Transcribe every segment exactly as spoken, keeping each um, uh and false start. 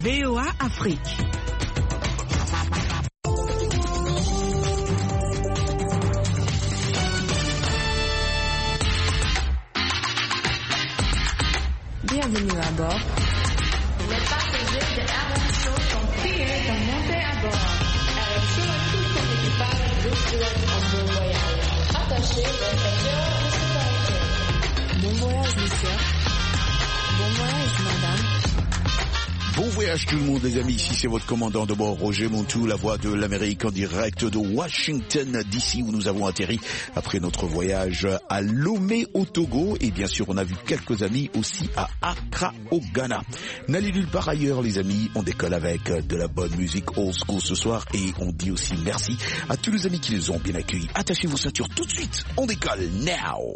V O A Afrique. Bienvenue à bord. Les passagers de R M Show sont priés de monter à bord. R M Show et tout son équipage vous souhaitent un bon voyage. Attachez vos ceintures de sécurité. Bon voyage, monsieur. Bon voyage, madame. Bon voyage tout le monde les amis, ici c'est votre commandant de bord Roger Montou, la voix de l'Amérique en direct de Washington D C où nous avons atterri après notre voyage à Lomé au Togo et bien sûr on a vu quelques amis aussi à Accra au Ghana. N'allez nulle part ailleurs les amis, on décolle avec de la bonne musique old school ce soir et on dit aussi merci à tous les amis qui les ont bien accueillis. Attachez vos ceintures tout de suite, on décolle now.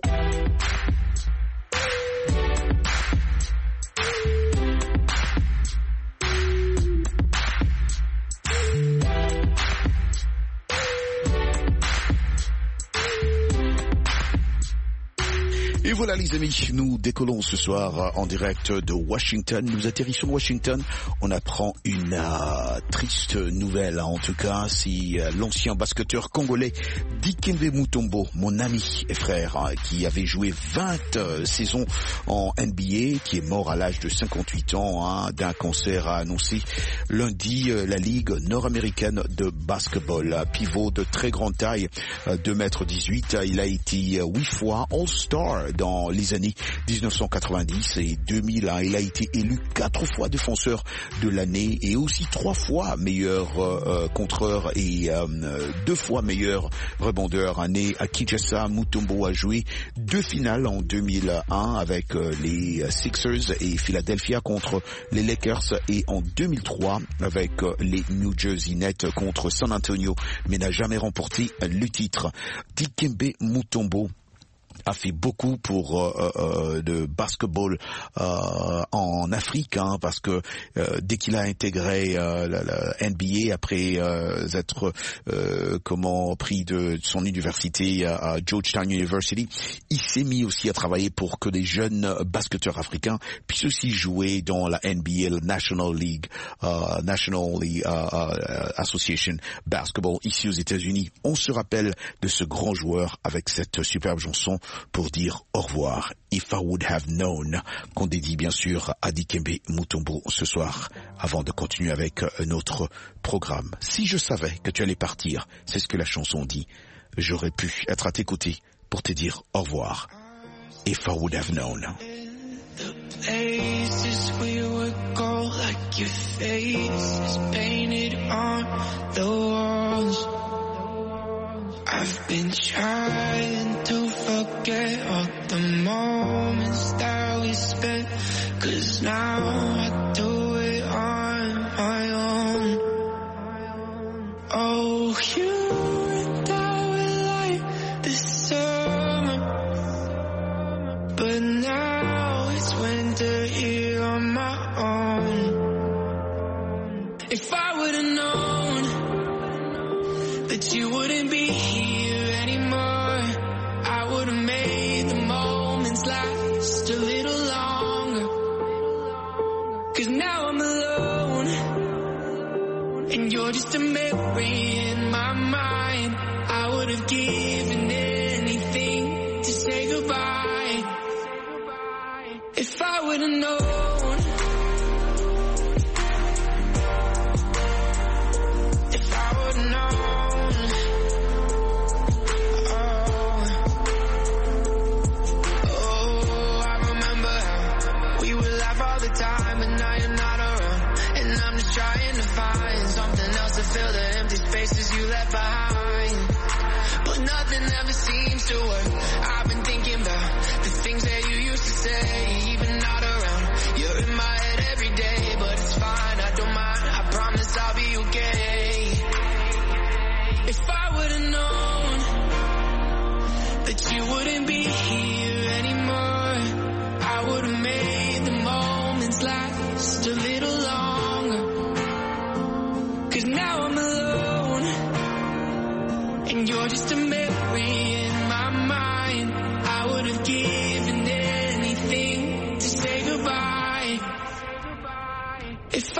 Et voilà les amis, nous décollons ce soir en direct de Washington. Nous atterrissons à Washington. On apprend une euh, triste nouvelle, en tout cas, si euh, l'ancien basketteur congolais Dikembe Mutombo, mon ami et frère, hein, qui avait joué vingt euh, saisons en N B A, qui est mort à l'âge de cinquante-huit ans hein, d'un cancer, a annoncé lundi euh, la Ligue nord-américaine de basketball. Pivot de très grande taille, euh, deux mètres dix-huit, il a été euh, huit fois All-Star dans les années dix-neuf cent quatre-vingt-dix et deux mille. Hein, il a été élu quatre fois défenseur de l'année et aussi trois fois meilleur euh, contreur et euh, deux fois meilleur rebondeur. Né à Kinshasa, Mutombo a joué deux finales en deux mille un avec euh, les Sixers et Philadelphia contre les Lakers et en deux mille trois avec euh, les New Jersey Nets contre San Antonio, mais n'a jamais remporté le titre. Dikembe Mutombo a fait beaucoup pour euh, euh, de basketball euh, en Afrique, hein, parce que euh, dès qu'il a intégré euh, la, la N B A après euh, être euh, comment pris de son université à, à Georgetown University, il s'est mis aussi à travailler pour que les jeunes basketteurs africains puissent aussi jouer dans la N B A, la National League, uh, National League, uh, uh, Association Basketball ici aux États-Unis. On se rappelle de ce grand joueur avec cette superbe chanson pour dire au revoir. If I Would Have Known, qu'on dédie bien sûr à Dikembe Mutombo ce soir, avant de continuer avec notre programme. Si je savais que tu allais partir, c'est ce que la chanson dit, j'aurais pu être à tes côtés pour te dire au revoir. If I Would Have Known. The places we would go, like your face is painted on the walls. I've been trying to forget all the moments that we spent, 'cause now I do it on my own. Oh, you and I were like the summer, but now it's winter here on my own. If I would've known that you wouldn't be here anymore, I would've made the moments last a little longer. 'Cause now I'm alone, and you're just a memory in my mind. I would've given anything to say goodbye. If I would've known, if I would've known. Time, but now you're not around, and I'm just trying to find something else to fill the empty spaces you left behind. But nothing ever seems to work. I've been thinking about the things that you used to say, even not around. You're in my head every day, but it's fine, I don't mind, I promise I'll be okay. If I would've known that you wouldn't be here anymore, I would've made the moments last a little longer. 'Cause now I'm alone, and you're just a memory in my mind. I would've given anything to say goodbye. If I would've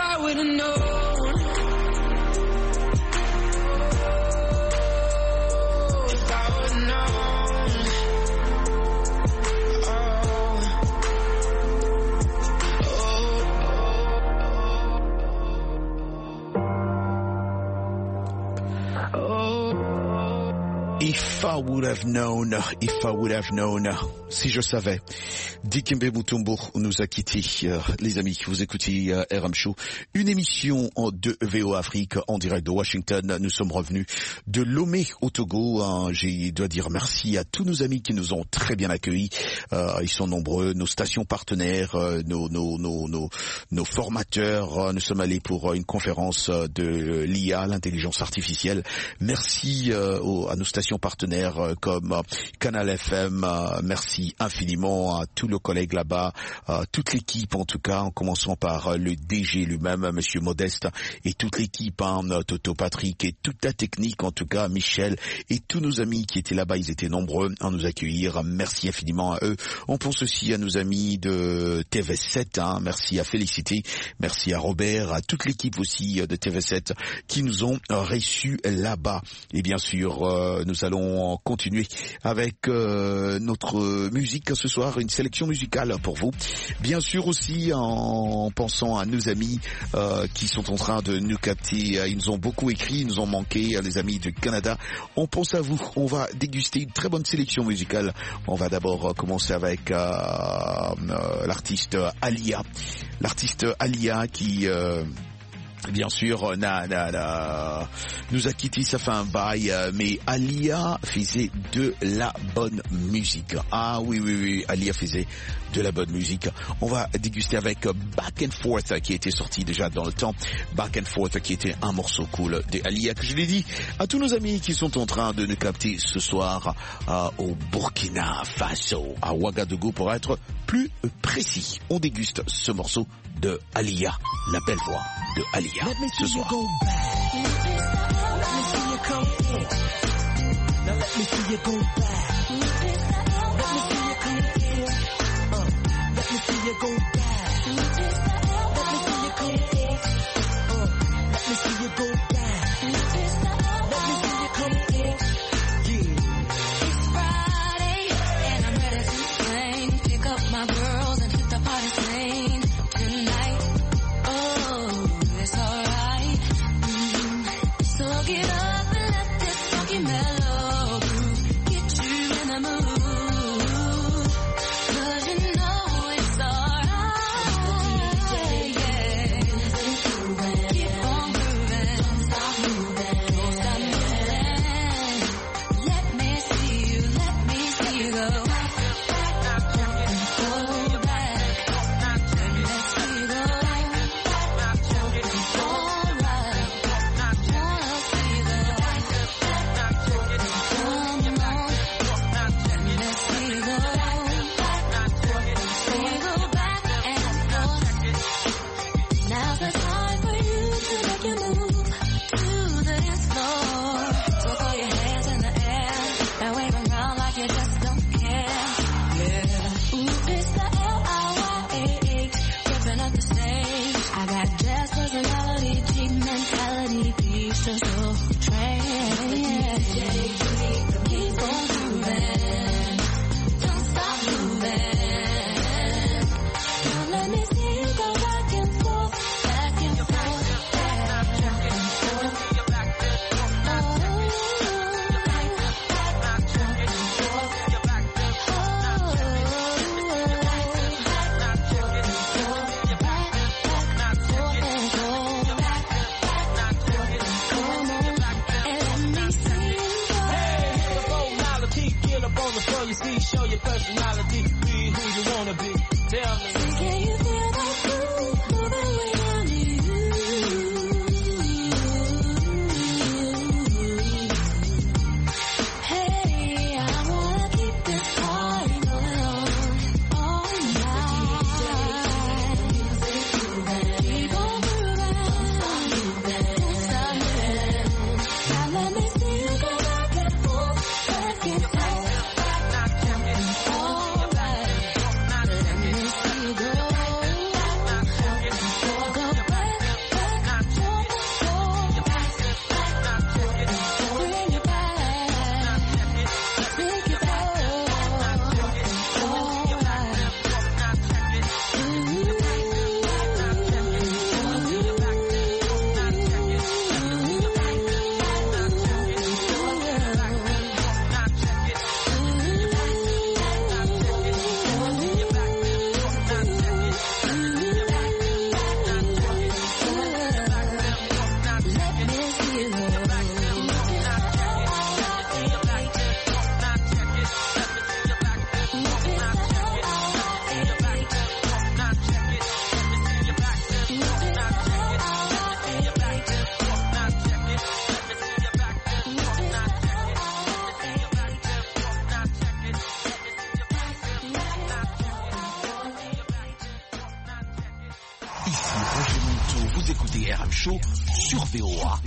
If I would have known, if I would have known, si je savais. Dikembe Mutombo nous a quittés, euh, les amis. Vous écoutez euh, R M Show, une émission de V O Afrique en direct de Washington. Nous sommes revenus de Lomé au Togo. Hein. Je dois dire merci à tous nos amis qui nous ont très bien accueillis. Euh, ils sont nombreux, nos stations partenaires, euh, nos, nos, nos, nos, nos formateurs. Nous sommes allés pour une conférence de l'I A, l'intelligence artificielle. Merci euh, aux, à nos stations partenaires euh, comme euh, Canal F M. Euh, merci infiniment à tous nos collègues là-bas, euh, toute l'équipe en tout cas, en commençant par euh, le D G lui-même, Monsieur Modeste, et toute l'équipe, hein, Toto, Patrick, et toute la technique en tout cas, Michel, et tous nos amis qui étaient là-bas, ils étaient nombreux à nous accueillir. Merci infiniment à eux. On pense aussi à nos amis de T V sept, hein, merci à Félicité, merci à Robert, à toute l'équipe aussi de T V sept qui nous ont euh, reçus là-bas. Et bien sûr, euh, nous allons continuer avec euh, notre musique ce soir, une sélection musicale pour vous. Bien sûr aussi en pensant à nos amis euh, qui sont en train de nous capter. Ils nous ont beaucoup écrit, ils nous ont manqué, les amis du Canada. On pense à vous. On va déguster une très bonne sélection musicale. On va d'abord commencer avec euh, euh, l'artiste Alia. L'artiste Alia qui... Euh, Bien sûr, na, na, na, nous a quitté, ça fait un bail, mais Alia faisait de la bonne musique. Ah oui, oui, oui, Alia faisait de la bonne musique. On va déguster avec Back and Forth, qui était sorti déjà dans le temps. Back and Forth, qui était un morceau cool de Alia, que je l'ai dit à tous nos amis qui sont en train de nous capter ce soir euh, au Burkina Faso, à Ouagadougou pour être plus précis. On déguste ce morceau de Alia, la belle voix de Alia ce soir. R M Show sur V O A.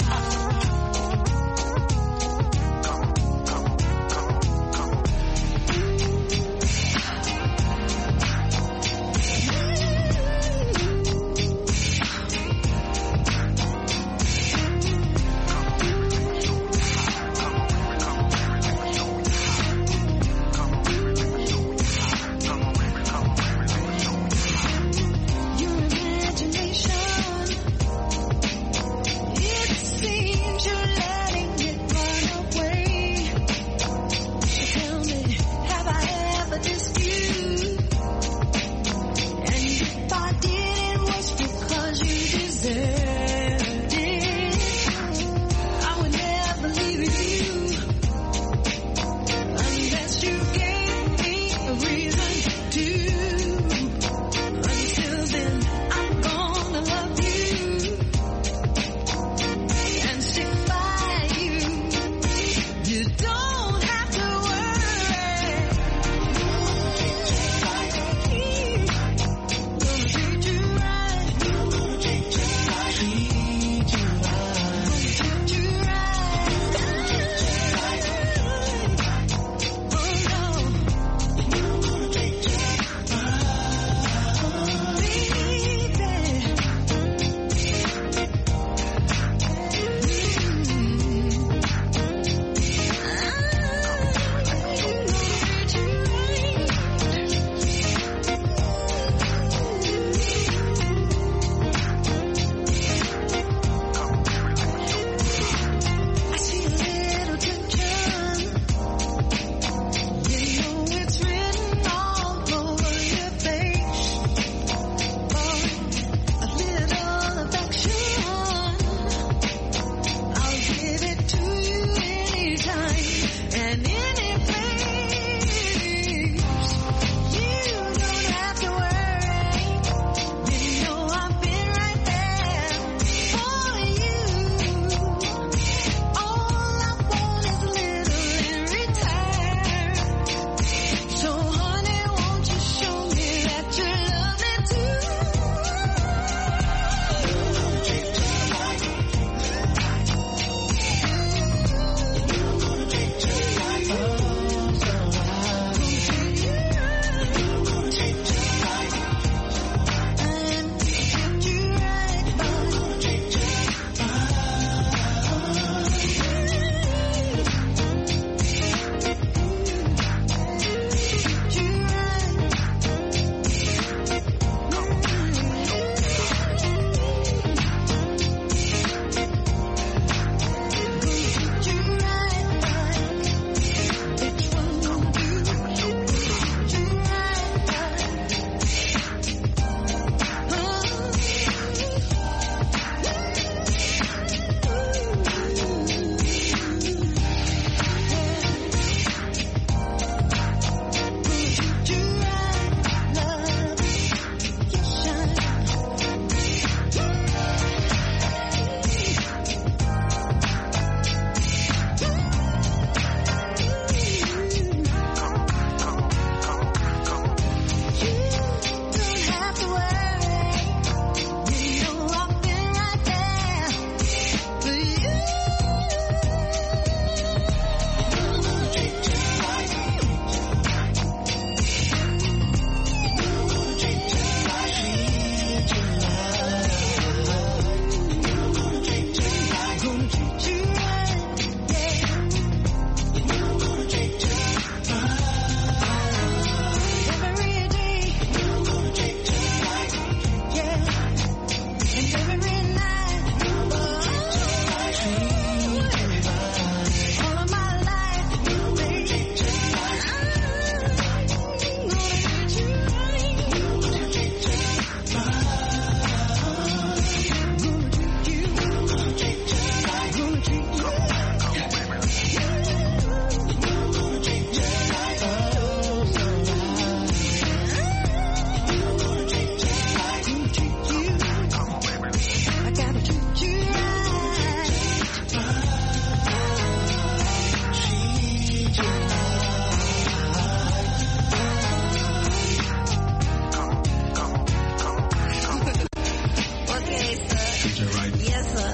Yes, sir.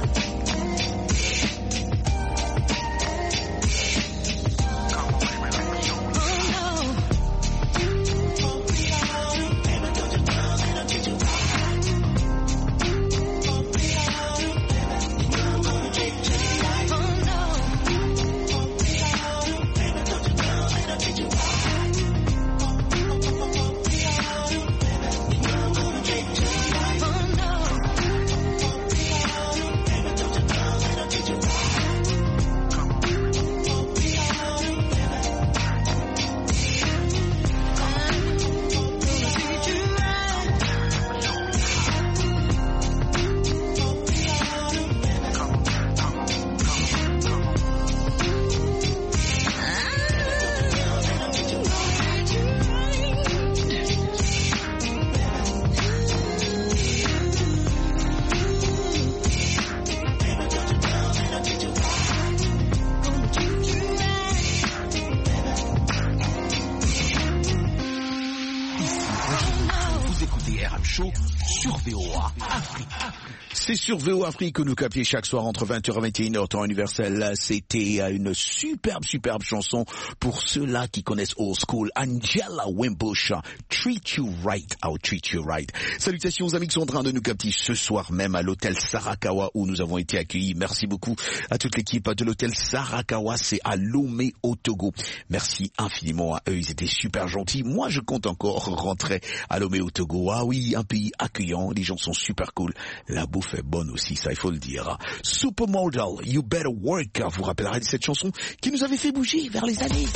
Sur V O A Afrique. C'est sur V O A Afrique que nous captons chaque soir entre vingt heures et vingt et une heures temps universel. C'était une superbe, superbe chanson pour ceux-là qui connaissent Old School. Angela Wimbush, Treat You Right, I'll Treat You Right. Salutations aux amis qui sont en train de nous capter ce soir même à l'hôtel Sarakawa où nous avons été accueillis. Merci beaucoup à toute l'équipe de l'hôtel Sarakawa. C'est à Lomé au Togo. Merci infiniment à eux. Ils étaient super gentils. Moi, je compte encore rentrer à Lomé au Togo. Ah oui, un pays accueillant. Les gens sont super cool. La bouffe est bonne aussi, ça il faut le dire. Supermodel, You Better Work, vous rappellerez de cette chanson qui nous avait fait bouger vers les années.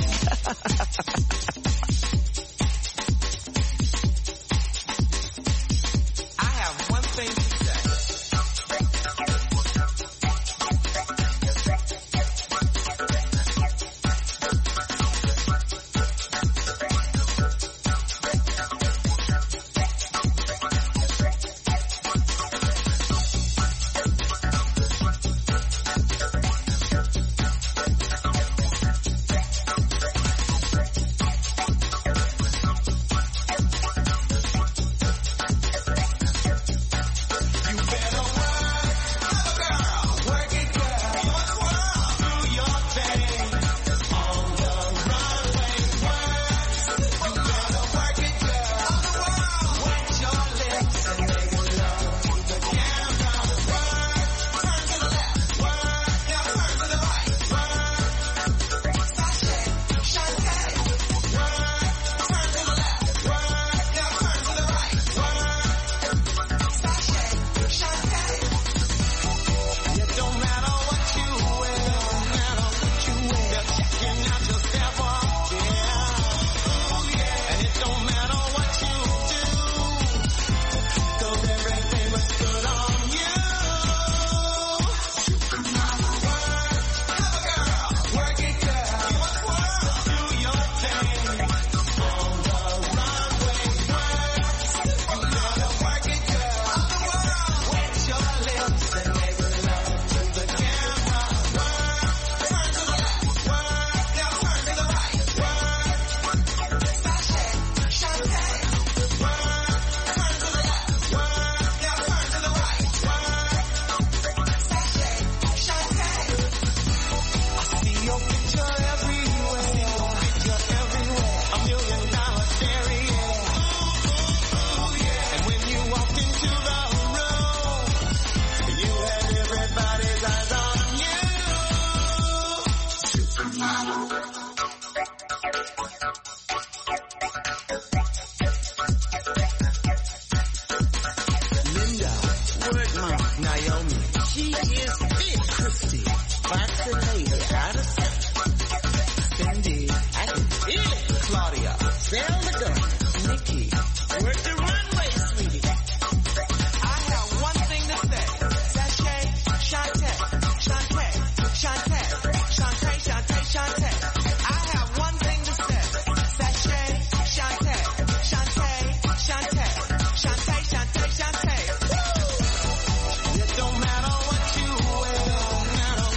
I have one thing to say. It don't matter what you wear, no matter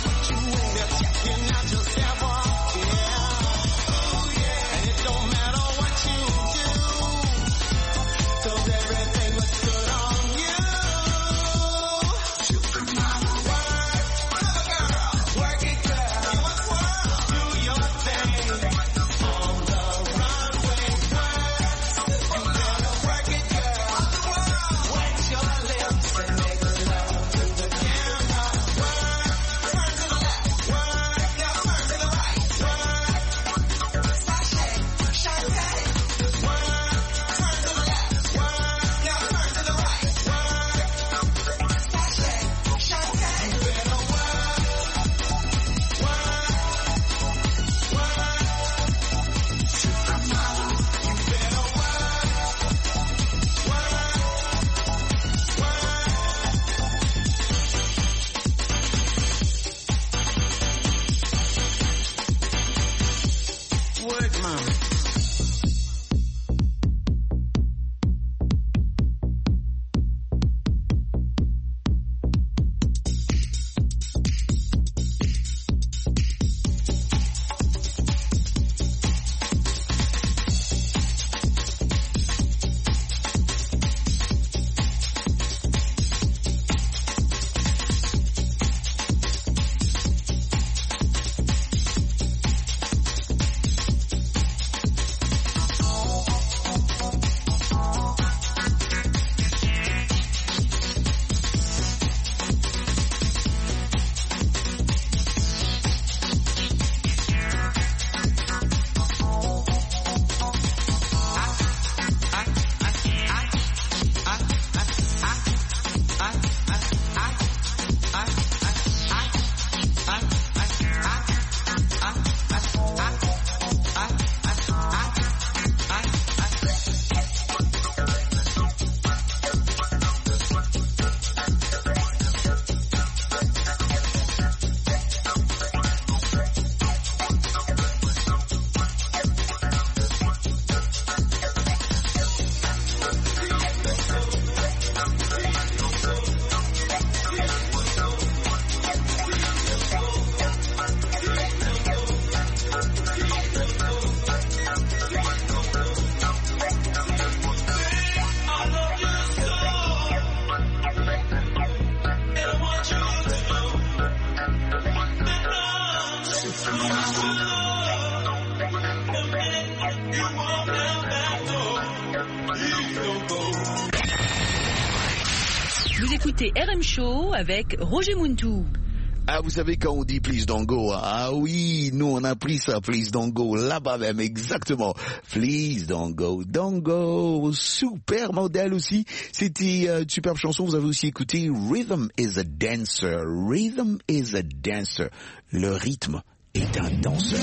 Vous écoutez R M Show avec Roger Muntou. Ah, vous savez quand on dit please don't go, ah oui, nous on a pris ça, please don't go, là-bas même, exactement. Please don't go, don't go, super modèle aussi. C'était euh, une superbe chanson, vous avez aussi écouté Rhythm is a Dancer, Rhythm is a Dancer. Le rythme est un danseur.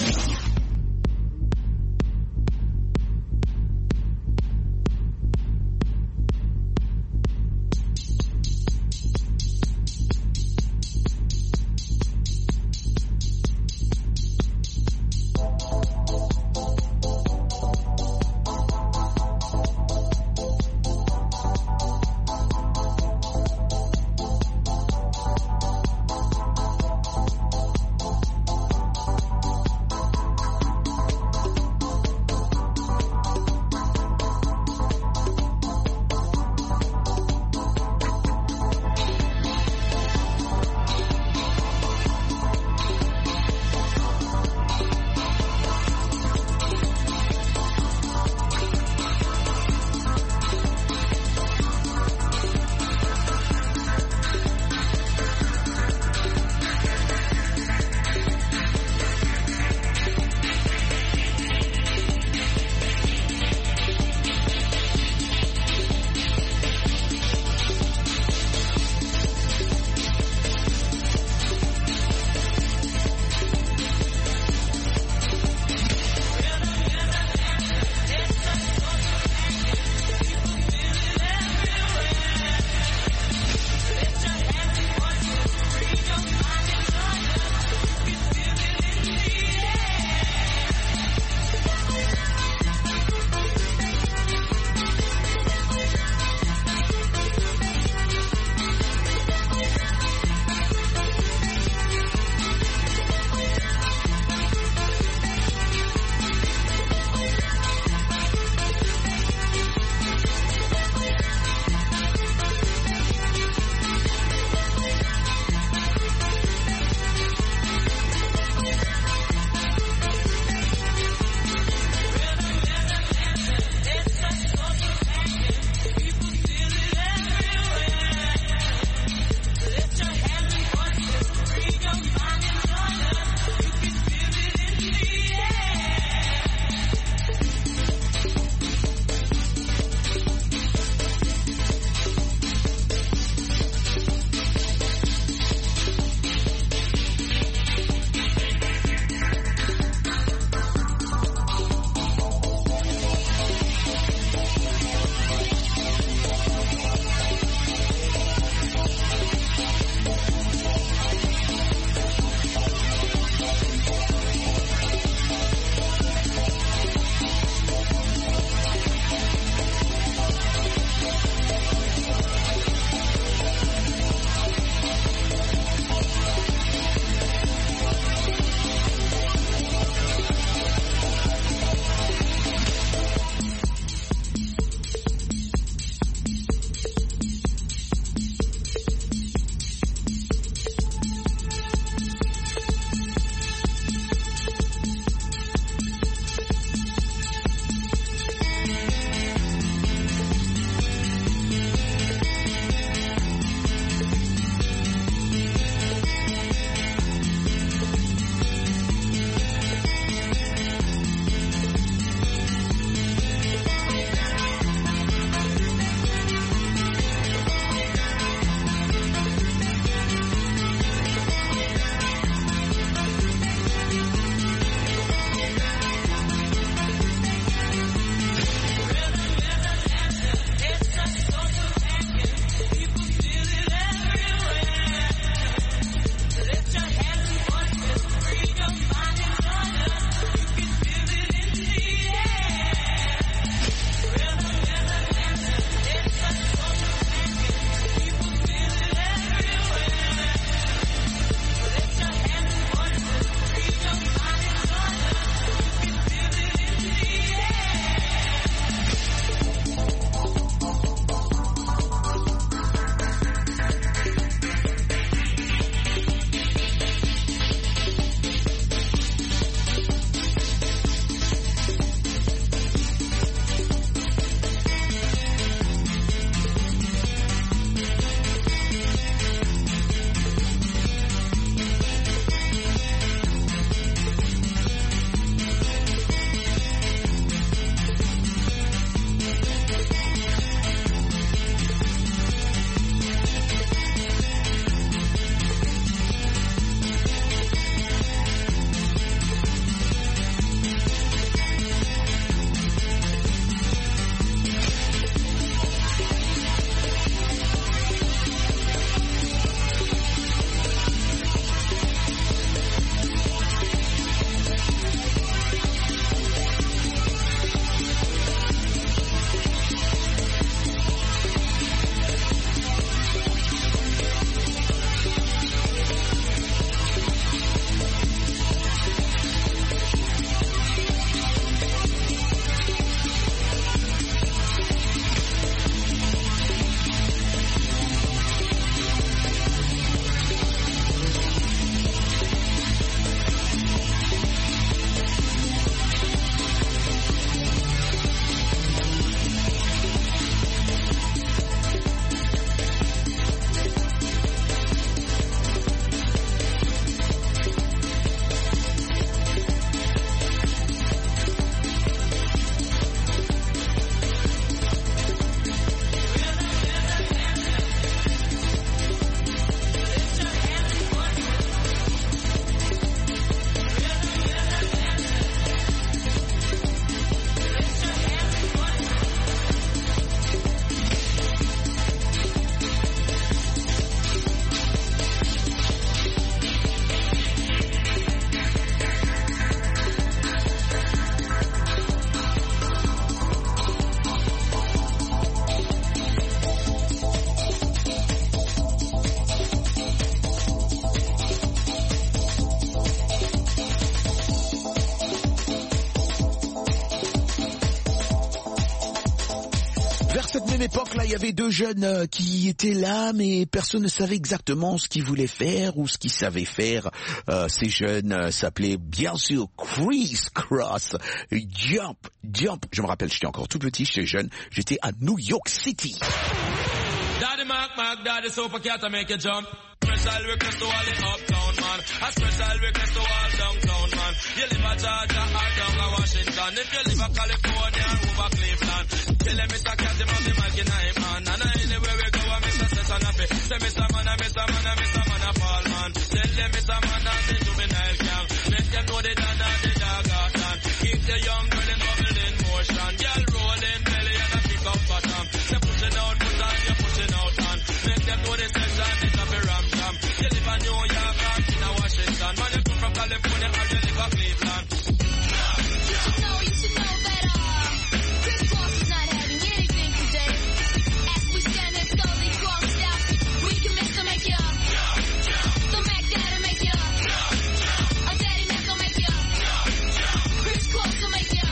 Vers cette même époque, là, il y avait deux jeunes euh, qui étaient là, mais personne ne savait exactement ce qu'ils voulaient faire ou ce qu'ils savaient faire. Euh, ces jeunes euh, s'appelaient bien sûr Criss Cross, Jump, Jump. Je me rappelle, j'étais encore tout petit, j'étais jeune, j'étais à New York City. Daddy Mac Mac, Daddy Super Cat, I make you jump. Special request to all the uptown man. A special request to all downtown man. You live at Georgia or down at Washington. If you live at California or over Cleveland, tell them Mister Cat, him have the mic in him hand. And anywhere we go, I'm Mister Session Happy. Say Mister Man, I'm Mister Man, I'm Mister Man, I'm Paul man. Tell them Mister Man, I'm the juvenile gang. Make them know the Dan and the dog out and keep the young girl in bubble in motion. Girl rolling belly and a pick up bottom. Say pushing out, put on, you're pushing out and make them know the session is a be ram jam. You live in New York or in a Washington. Man, you come from California or you live in Cleveland. You should know, you should know that uh, Criss Cross is not having anything today. As we stand there slowly crossed out, we can make them make you. The Mac Daddy make you. A Daddy Mac will make you. Criss Cross will make you.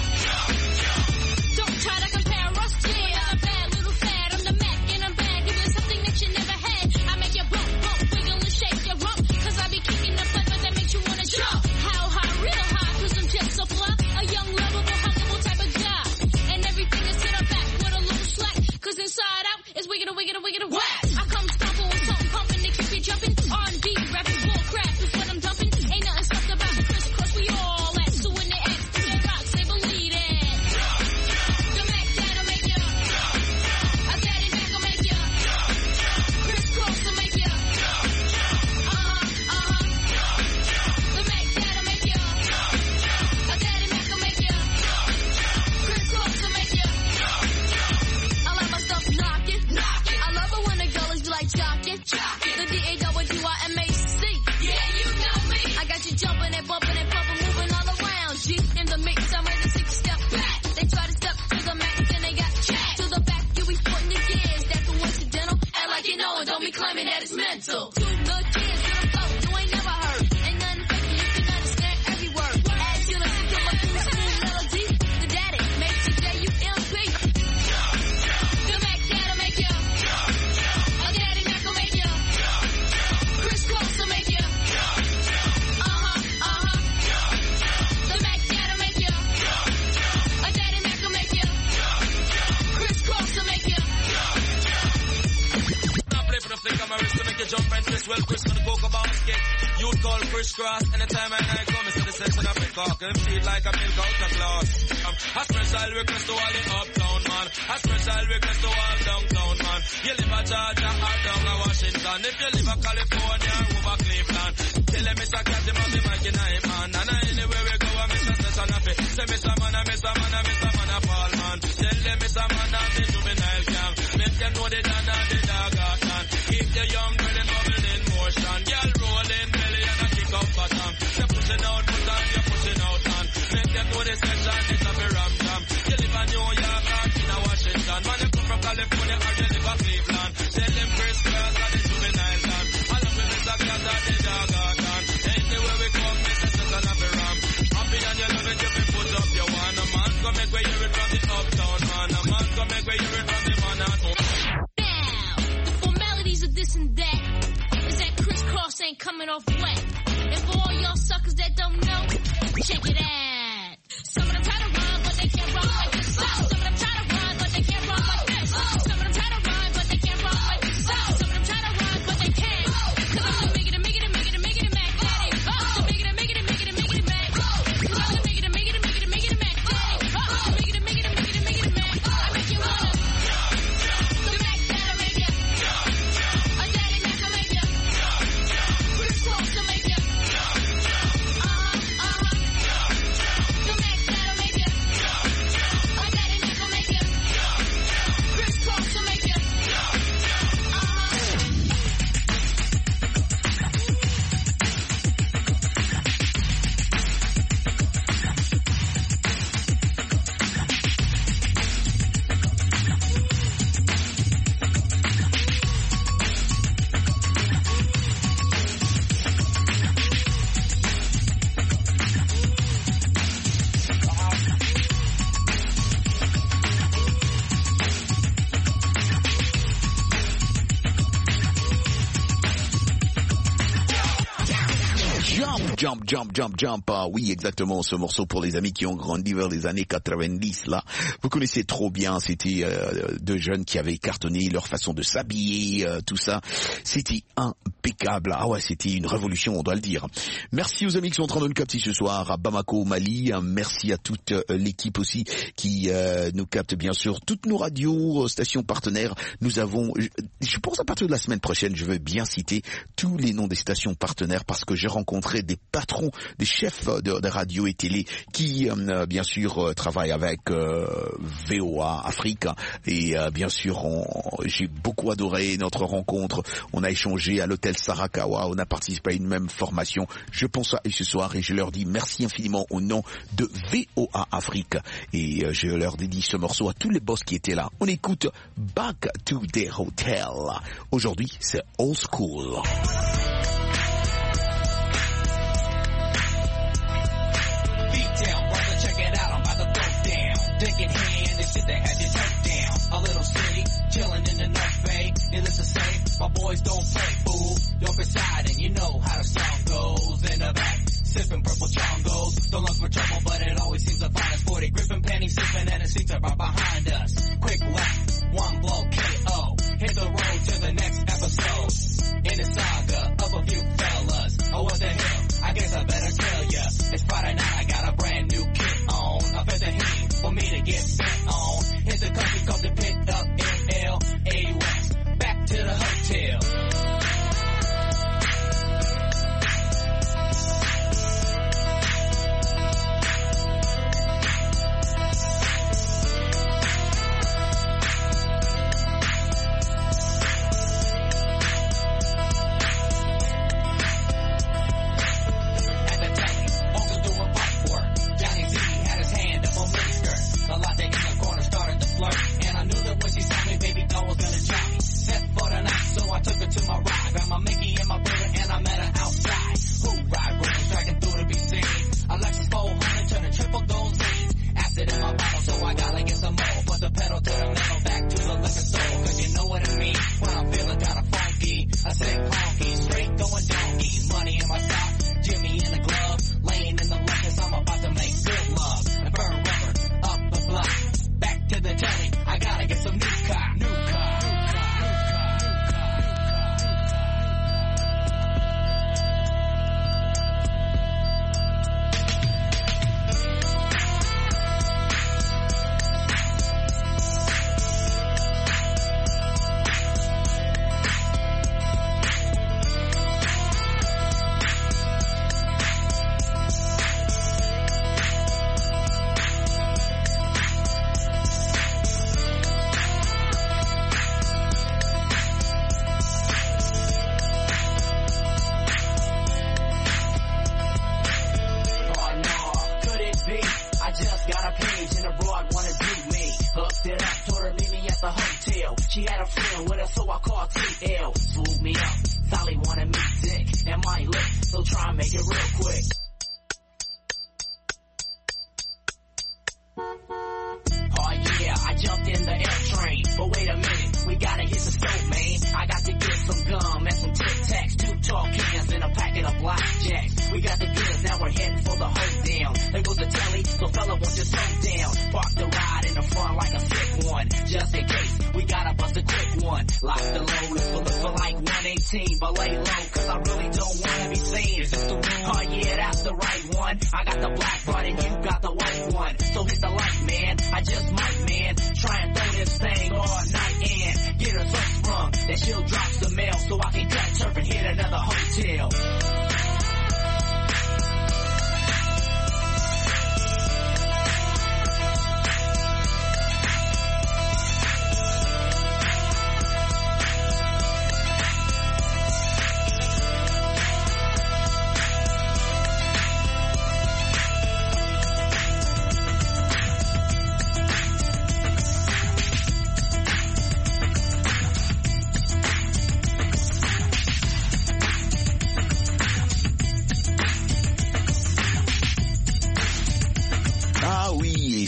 Don't try to compare us to a bad little fad. I'm the Mac and I'm bad. Give you something that you never had. I make you bump, bump, wiggle and shake your rump. Cause I be kicking the butt that makes you wanna jump. How high, real high, cause I'm just so fly. A young, lovable, huggable type of guy. And everything is to the back with a little slack. Cause inside out is wiggin' a wiggin' a wiggin' a whack. I come stomping with something pumping to keep you jumping. R and B, rapping, bull crap is what I'm dumping. Ain't nothing stuck about the Criss Cross, we all at. So when they ask, they rocks, they believe it. The Mac Dad'll make you. A Daddy Mac will make you. Criss Cross will make you. Uh-huh, uh-huh. The Mac Dad'll make you. A Daddy Mac will make you. Criss Cross will make you. I like my stuff knocking. I love it when the girlies be like jocking. The D A W I M A C. Yeah, you know me. I got you jumping and bumping and pumping, moving all around. G in the mix, I'm ready to take a step back. They try to step to the Mac, then they got jacked. To the back, you be putting the gears. That's coincidental. Act like you know it, don't be claiming that it's mental. Two little kids in a boat, you ain't never heard. Ain't nothing fake, you can understand every word. As you listen to my cool school melody, the daddy makes you J U M P. The Mac Dad'll make you. A Daddy Mac will make you. Criss Cross will make you. Uh-huh, uh-huh. The Mac Dad'll make you. A Daddy Mac will make you. Criss Cross will make you. Now play for the flick of my wrist to make you jump and twist. Well, Chris gonna coke about skate. You'd call Criss Cross anytime I I come into the section of the cock and feel like a milk out of glass. Um, a special request to all the uptown man. A special request to all downtown man. You live at Georgia or down at Washington. If you live at California or over Cleveland, tell them Mister Cat, him have the mic in him hand. And anywhere we go, I'm Mister Session Happy. Say Mister Man, I'm Mister Man, I'm Mister Man, I'm Paul man. Tell them Mister Man, I'm the juvenile gang. Make them know the Dan and the dog out and keep the young girl in bubble in motion. Girl rolling belly and a kick up bottom. You're pushing out, put on, you're pushing out and make them know the session is a be ram jam. You live in New York or in a Washington. Man, you come from California or you live in Cleveland. Tell them Criss Cross and the juvenile gang. I love with Mister Cat and the dog out and anywhere we come, Mister Session a be ram. Happy and you love it, you be put up your one. A man come make where you hear it from the uptown man. A man come make where you hear it from the man at home. Now, the formalities of this and that is that Criss Cross ain't coming off wet. And for all y'all suckers that don't know, check it out. Some of them try to rhyme, but they can't rhyme like this. Some of them try to rhyme, but they can't rhyme like this. Some of them try to rhyme, but they can't rhyme like this. Some of them try to rhyme, but they can't. Cause I'm the make it, make it, make it, make it, Mac Daddy. Oh, make it, make it, make it, make it, Mac. Cause I'm the make it, make it, make it, make it, Mac Daddy. Oh, make it, make it, make it, make it, Mac. I make you wanna. The Mac Dad'll make you. A Daddy Mac will make you. Criss Cross will make you. Uh-huh, uh-huh. The Mac Dad'll make you. A Daddy Jump, jump, jump, jump, jump. Ah, oui, exactement, ce morceau pour les amis qui ont grandi vers les années quatre-vingt-dix, là. Vous connaissez trop bien, c'était euh, deux jeunes qui avaient cartonné leur façon de s'habiller, euh, tout ça. C'était impeccable. Ah ouais, c'était une révolution, on doit le dire. Merci aux amis qui sont en train de nous capter ce soir à Bamako, au Mali. Merci à toute euh, l'équipe aussi qui euh, nous capte, bien sûr, toutes nos radios, stations partenaires. Nous avons, je, je pense à partir de la semaine prochaine, je veux bien citer tous les noms des stations partenaires parce que j'ai rencontré des patrons, des chefs de, de radio et télé qui, euh, bien sûr, euh, travaillent avec euh, V O A Afrique. Et euh, bien sûr, on, j'ai beaucoup adoré notre rencontre. On a échangé à l'hôtel Sarakawa, on a participé à une même formation. Je pense à eux ce soir et je leur dis merci infiniment au nom de V O A Afrique. Et euh, je leur dédie ce morceau à tous les boss qui étaient là. On écoute Back to the Hotel. Aujourd'hui, c'est Old School. Dick in hand, this shit that had you turned down. A little city, chillin' in the North Bay. Needless to say, my boys don't play, fool. You're beside and you know how the song goes. In the back, sippin' purple chongos. Don't look for trouble, but it always seems to find us. forty gripping penny sippin' and the seats are right behind us. Quick left, one blow, K O. Hit the road to the next episode. In the saga of a few fellas. Oh, what the hell? I guess I better tell ya. It's Friday night, I got a brand new kit on. I bet the heat for me to get sent on. Hit the country club to pick up in L A West. Back to the hotel.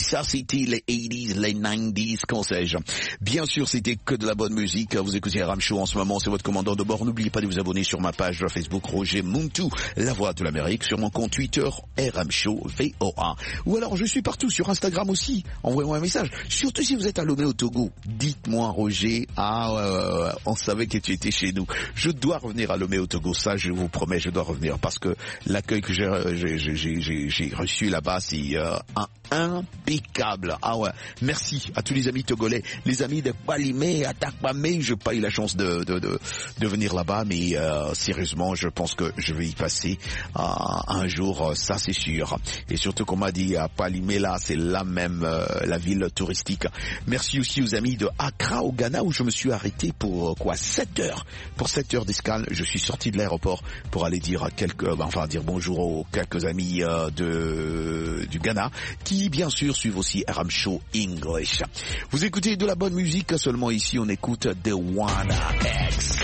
ça c'était les eighties, les nineties, qu'en sais-je. Bien sûr, c'était que de la bonne musique. Vous écoutez R M Show en ce moment, c'est votre commandant de bord. N'oubliez pas de vous abonner sur ma page Facebook Roger Muntu, la voix de l'Amérique, sur mon compte Twitter R M Show V O A. Ou alors je suis partout sur Instagram aussi. Envoyez-moi un message. Surtout si vous êtes à Lomé au Togo, dites-moi Roger, ah euh, on savait que tu étais chez nous. Je dois revenir à Lomé au Togo, ça je vous promets, je dois revenir parce que l'accueil que j'ai j'ai j'ai j'ai, j'ai reçu là-bas c'est euh, un impeccable. Ah ouais, merci à tous les amis togolais, les amis de Palimé, à Takpamé. Je n'ai pas eu la chance de de de, de venir là-bas, mais euh, sérieusement, je pense que je vais y passer euh, un jour, ça c'est sûr. Et surtout qu'on m'a dit à Palimé là, c'est la même euh, la ville touristique. Merci aussi aux amis de Accra au Ghana où je me suis arrêté pour quoi sept heures, pour sept heures d'escale. Je suis sorti de l'aéroport pour aller dire quelques, enfin dire bonjour aux quelques amis euh, de du Ghana qui bien sûr suivent aussi R M Show English. Vous écoutez de la bonne musique, seulement ici on écoute The One X.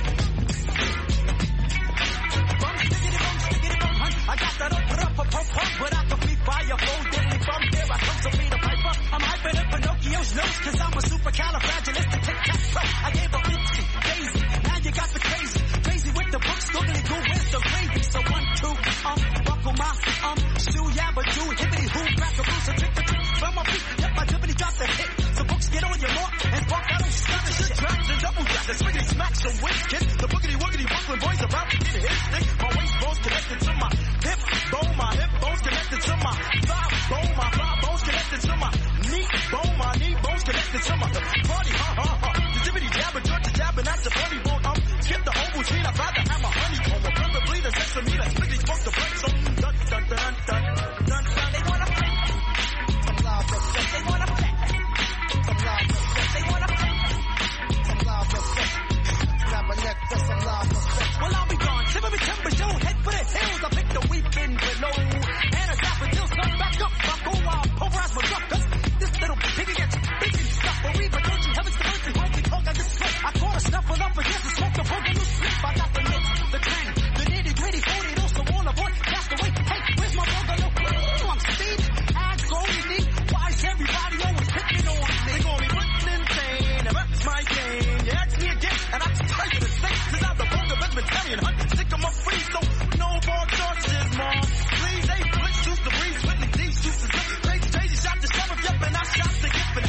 The boogity woogity Brooklyn boys about to get a hit stick. My waist bones connected to my hip bone, my hip bones connected to my thigh bone, my thigh bones connected to my knee bone, my knee bones connected to my body. Ha ha ha. The jibbity jabber, Georgia jabbing at the funny bone. Um, skip the whole routine. I'd rather have my honeycomb. Preferably the sex of me that's really fuck the blood. So dun dun dun dun dun dun. They wanna play. Some live upset. They wanna play. Some live upset. They wanna play. Some live upset. Well, I'll be gone. Shivery timber show, head for the hills. I pick the weekend below. And a zap until sun back up. I go wild, pulverize my truck. Cause this little piggy gets big and stuff. But we, but don't you heavens to mercy, honky tonk, I just slip. I caught a snuffle up against the smoke, the poke, and loose slip. I got the mix, the trend, the nitty gritty, forty, those the wall of boy. Cast away. Hey, where's my bungalow? Ooh, I'm steaming. I go easy. Why is everybody always picking on me? They call me Brooklyn Insane. And that's my game. You ask me again, and I just tell you the same. Cause I'm the bug of Italian hunt, stick 'em up free, so no more charges, mom. Please, hey, Blitz, shoot the breeze, Whitney D, shoots the zip. Crazy, crazy, shot the sheriff, yep, and I shot the gift, and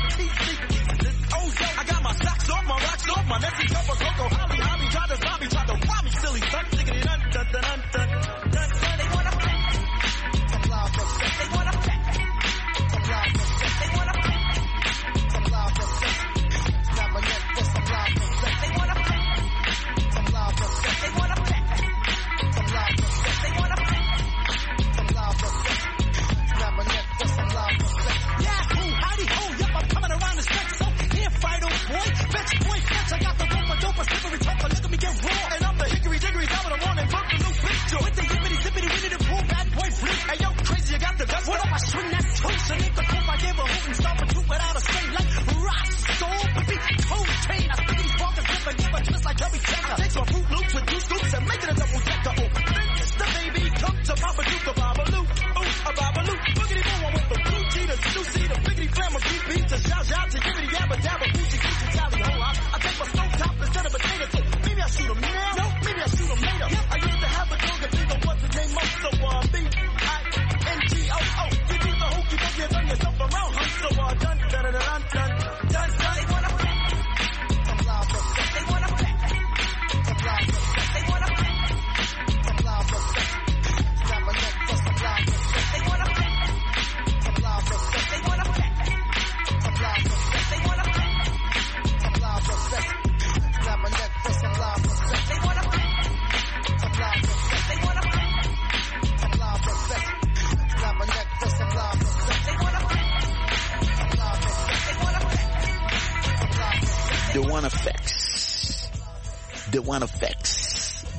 oh, yo, I got my socks off, my rocks off, my Nessie cover, Coco, Holly, Holly, try to rob me, try to rob me, silly son, diggity, dun, dun, dun, dun, dun, dun, dun, they wanna play. Some live upset, they wanna play. Some live upset, they wanna play. Some live upset, snap a neck for some live upset, they wanna play. Some live upset, they wanna play. Some live upset, they wanna play. Some live upset, snap a neck for some live upset. Yahoo, howdy ho, yep, I'm coming around the stretch, so here, fight, oh boy, fetch, boy, fetch, I got the rope, a dope, a slippery talker, look at me get raw, and I'm the hickory dickory, top of the morning, book the new picture, with the yippity zippity, winnie the pool, bad boy, flip, hey yo, crazy, I got the best, what up, I swing that toast, and ain't the proof, I give a hoot and stop a two without a straight, like rock, soul, beat, cold chain, I stick these bonkers, flip, and give a twist like Kirby Checker, take some Fruit Loops with two scoops, and make it a double decker, oh, Vince, the baby, come to Papa Duke, a Babaloo, ooh, a Babaloo, boogity boo, I want the blue cheetahs, juicy, the biggity flam of beat beats, a shout, shout, to give it a yabba, dabba, boozy, goosey, tally, ho, I, I take my stove top instead of potato, so maybe I shoot 'em now, no, maybe I shoot 'em later, I used to have a dog and think of what the name of, so, uh, B I N G O O, you do the hokey pokey and turn yourself around, huh, so, uh, dun, dun, dun, dun, dun, dun, dun, they wanna play. Some live upset, they wanna play. Some live upset, they wanna play. Some live upset, snap a neck for some live upset, they wanna play. Some live upset, they wanna play. Some live upset, they wanna play. Some live upset, snap a neck for some live upset, they wanna play. Some live upset, they wanna play. Some live upset, snap a neck for some live upset, they wanna play. Some live upset, they wanna play. Some live upset. The One Effects. The One Effects.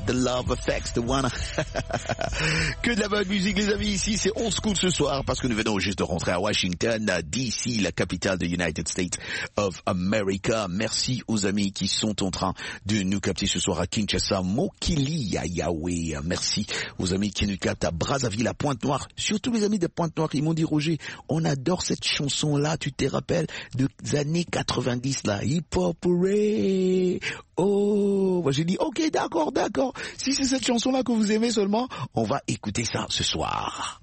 The Love Effects, the one. Que de la bonne musique, les amis. Ici, c'est old school ce soir parce que nous venons juste de rentrer à Washington, D C, la capitale des United States of America. Merci aux amis qui sont en train de nous capter ce soir à Kinshasa, Mokili, à Yahweh. Merci aux amis qui nous captent à Brazzaville, à Pointe-Noire. Surtout les amis de Pointe-Noire, ils m'ont dit, Roger, on adore cette chanson-là. Tu te rappelles des années quatre-vingt-dix, là. Hip Hop Hooray. Oh, moi j'ai dit, ok, d'accord, d'accord. Si c'est cette chanson-là que vous aimez seulement, on va écouter ça ce soir.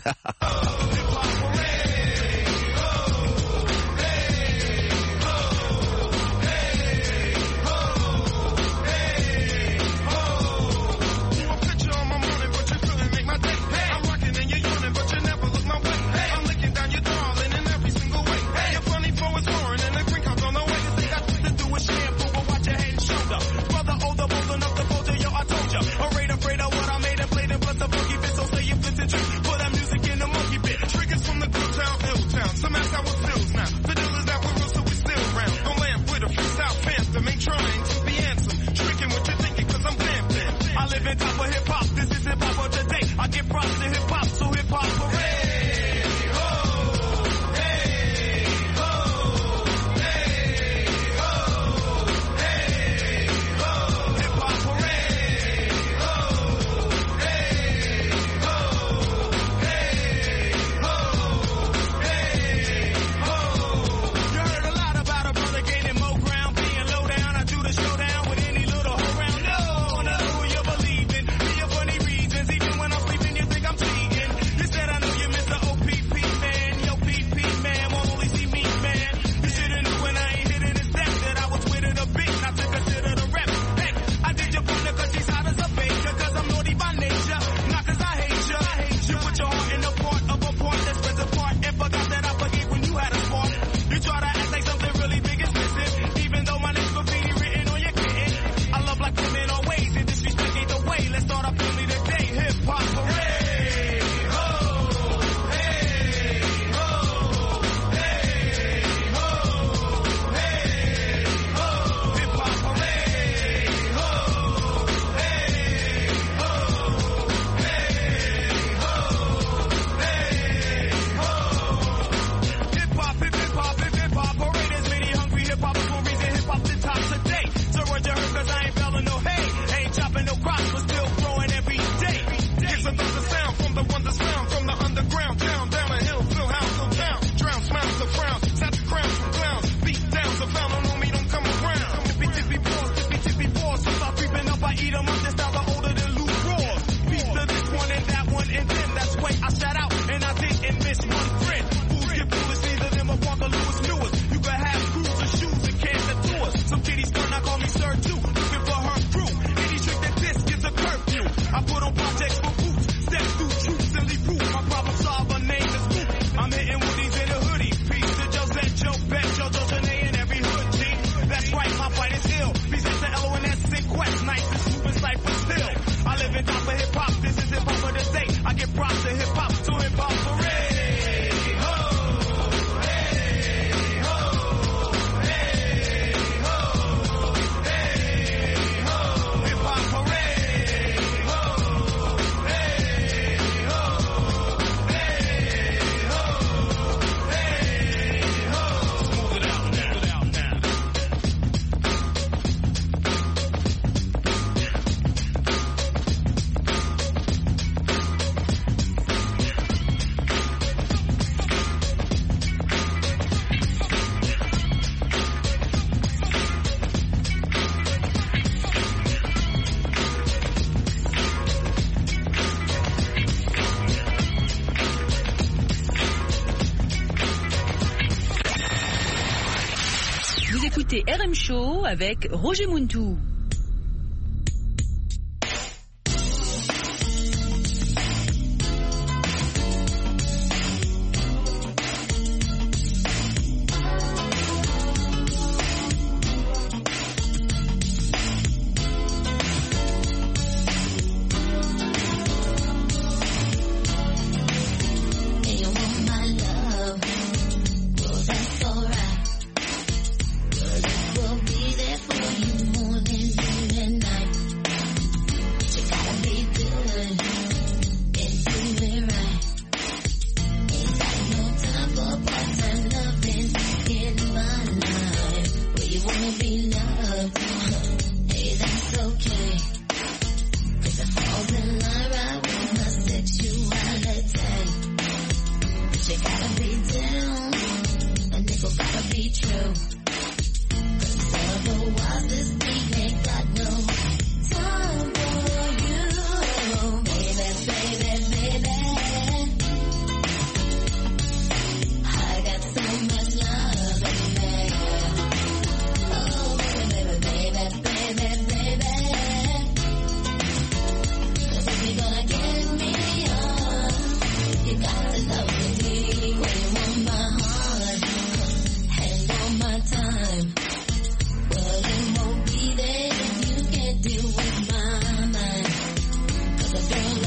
Living top of hip hop, this is hip hop of the day. I give props to hip hop, so hip hop hooray! Ho, hey, ho, hey, ho, hey, ho, hip hop hooray! Ho, hey, ho, hey, ho, hey, ho. You heard a lot about a brother gaining more ground, being low down. I do the showdown with any little hoe round. No, no. Even when I'm sleeping, you think I'm cheating. You said I know you miss the O P P, man. Yo, P P, man, won't only see me, man. You should've knew when I ain't hitting his deck that I was with it a bit, not to consider the rep. Heck, I did your partner cause she's hot as a baker, cause I'm naughty by nature, not cause I hate you. I hate you. Put your heart in the part of a part that spreads apart and forgot that I forgave when you had a spark. You try to act like something really big is missing, even though my name's graffiti written on your kitten. I love like women always, and disrespect ain't the way. Let's start our family today. Hip hop hooray! Ho, hey, ho, hey, ho, hey, ho. Hip hop hooray! Ho, hey, ho, hey, ho, hey, ho. Hip hop, hip hip hop, hip hip hop hooray! There's many hungry hip hoppers for reason hip hop the top today. So Roger heard cause I ain't belling no hay, ain't chopping no crops, but still growing every day. It's another sound from the one that's found from the underground, down, down a hill, fill house, fill down, drown, smiles to frown, set the crowns from clowns, beat down, so found on know me, don't come around. Tippy tippy paws, tippy tippy paws, so start creeping up, I eat them up, this style are older than Lou Rawls. Beat to this one and that one and then that's way I shout out and I didn't miss one friend. Fools get foolish, neither them or Parker Lewis Lewis. You can have screws and shoes and cans and tours. Some kitties start, I call me Sir too, looking for her crew. Any trick that this gets a curfew. I put on projects for boots, step through troops and leave proof. My problem solver name is Boop. I'm hitting woodies in a hoodie. Peace to Josette, Joe Bet, Jojo, Janae, and every hood G. That's right, my fight is ill. Peace to L O N S and Quest, nice and super cypher still. I live in top of hip hop, this is hip hop of the day. I give props to hip hop, to hip hop hooray! Ho, hey, ho, hey, ho, hey, ho, hip hop hooray! écoutez R M Show avec Roger Muntou. More than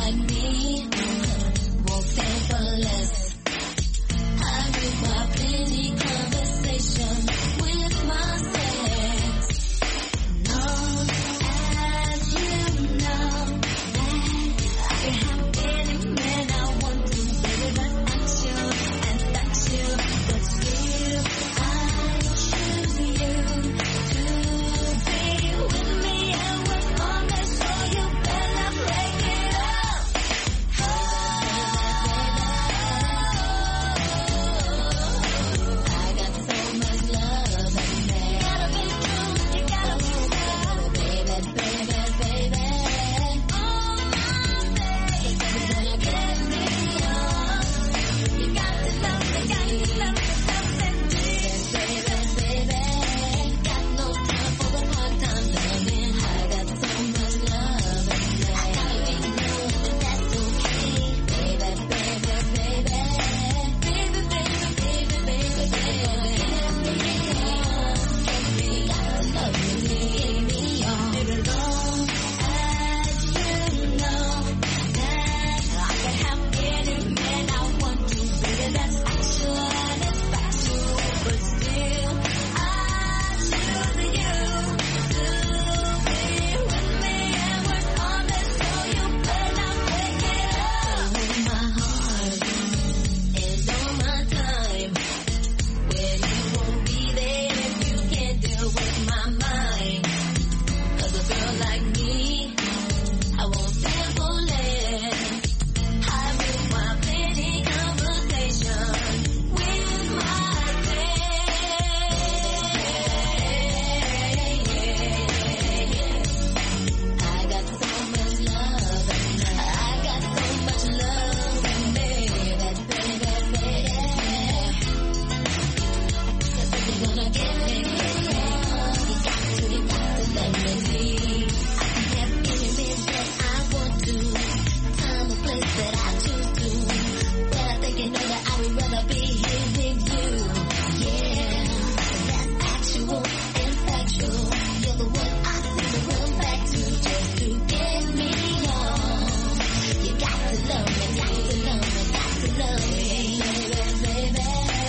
like me won't stand for less. I require plenty conversation with myself. Long as you know that I can have any man I want to, baby, but that's you, and that's you, but still I choose you to be with me and with all that, so you better break it up. I got so much love in me. Gotta be true, you gotta be true, baby, baby, baby. Oh my baby, you're gonna get me on. You got to love me, got to love me, love me, baby, baby. Got no time for the part-time loving. I got so much love in me. I gotta be true, and that's okay, baby, baby, baby. Baby, baby, baby, baby, baby. Get me on, get me, gotta love me, get me on. Baby, long as you know that I can have any man I want to, baby, that's actual and it's factual, but still I choose you to be with me and with all that, so you better break it up. When my heart is on my time, when you won't be there if you can't deal with my mind. 'Cause a girl like me, I won't stand for less. I require plenty conversation with myself. I got so much love in me. I got so much love in me, baby, baby, baby. 'Cause if you're gonna get me, get me on, you got to, you got to let me be. I can have any man that I want to, time or place that I choose to. But I think you know that I would rather be here with you. Yeah, that's actual and factual. You're the one I seem to run back to just to get me on. You got to love me, got to love me, got to love me, baby, baby.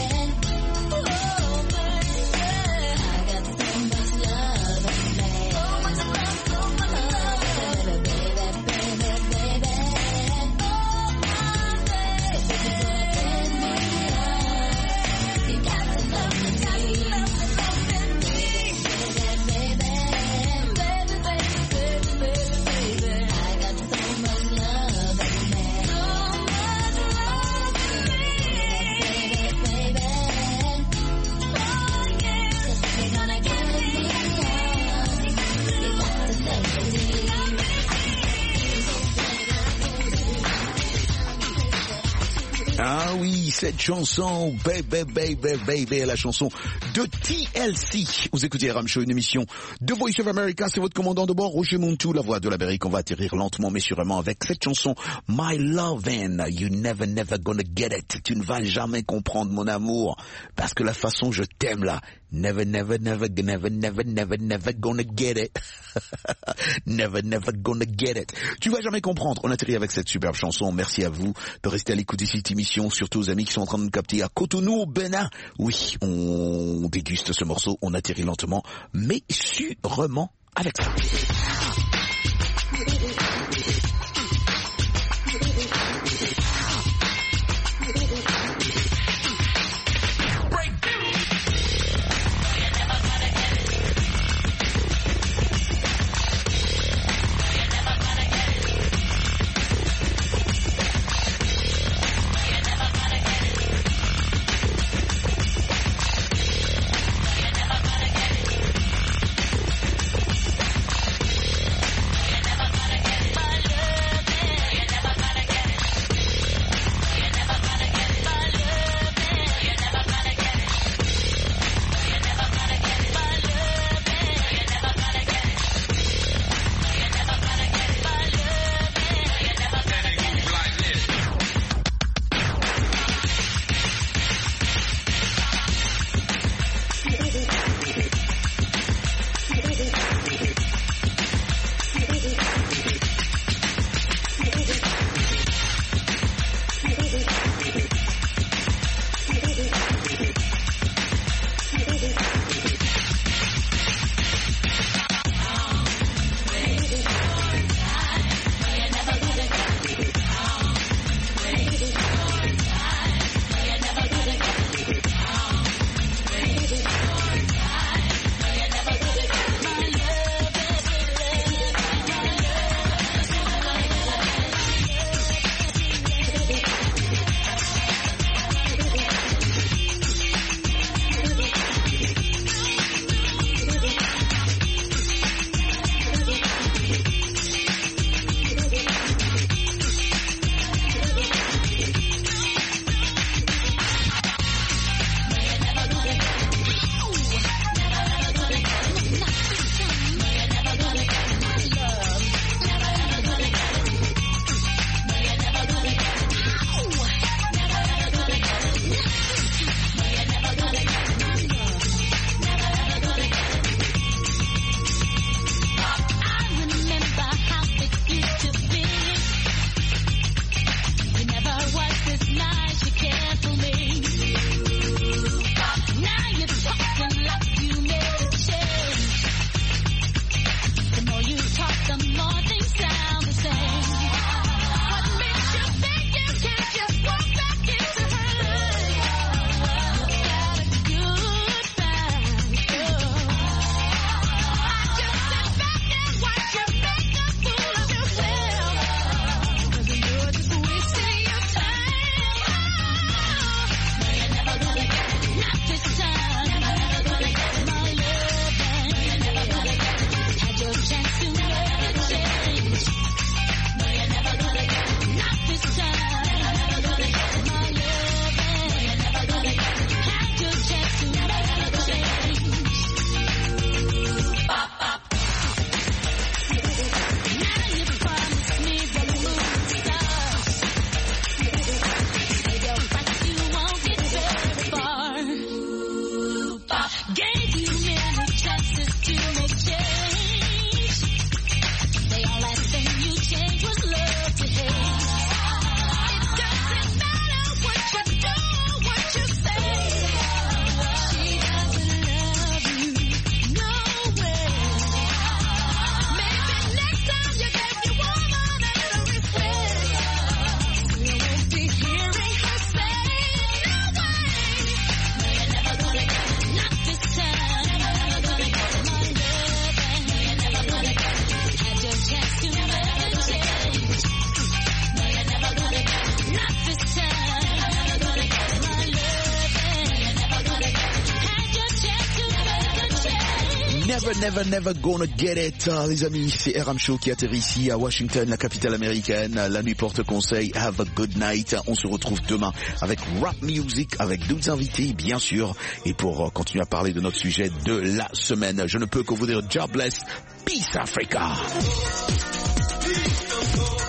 Oh, baby, I got so much love in me. So much love, so much love, baby, baby, baby, baby. Oh, my baby, if you're gonna get me on, you got to love me, got to love me, love me, baby, baby, baby, baby, baby, baby, baby. I got so much love in me, so much love in me, baby, baby. Oh yeah, 'cause if you're gonna get me on, you got to let me be. Ah oui, cette chanson, Baby, Baby, Baby, la chanson de T L C. Vous écoutez R M Show, une émission de Voice of America. C'est votre commandant de bord, Roger Muntu, la voix de l'Amérique. On va atterrir lentement mais sûrement avec cette chanson, My Lovin', You Never, Never Gonna Get It. Tu ne vas jamais comprendre mon amour, parce que la façon je t'aime là, Never, never, never, never, never, never, never gonna get it. Never, never gonna get it. Tu vas jamais comprendre. On atterrit avec cette superbe chanson. Merci à vous de rester à l'écoute de cette émission, surtout aux amis qui sont en train de nous capter à Cotonou, au Bénin. Oui, on déguste ce morceau, on atterrit lentement, mais sûrement avec ça. Never, never, never gonna get it. Ah, les amis, c'est R M Show qui atterrit ici à Washington, la capitale américaine. La nuit porte conseil. Have a good night. On se retrouve demain avec rap music, avec d'autres invités, bien sûr. Et pour continuer à parler de notre sujet de la semaine, je ne peux que vous dire God bless. Peace Africa. Peace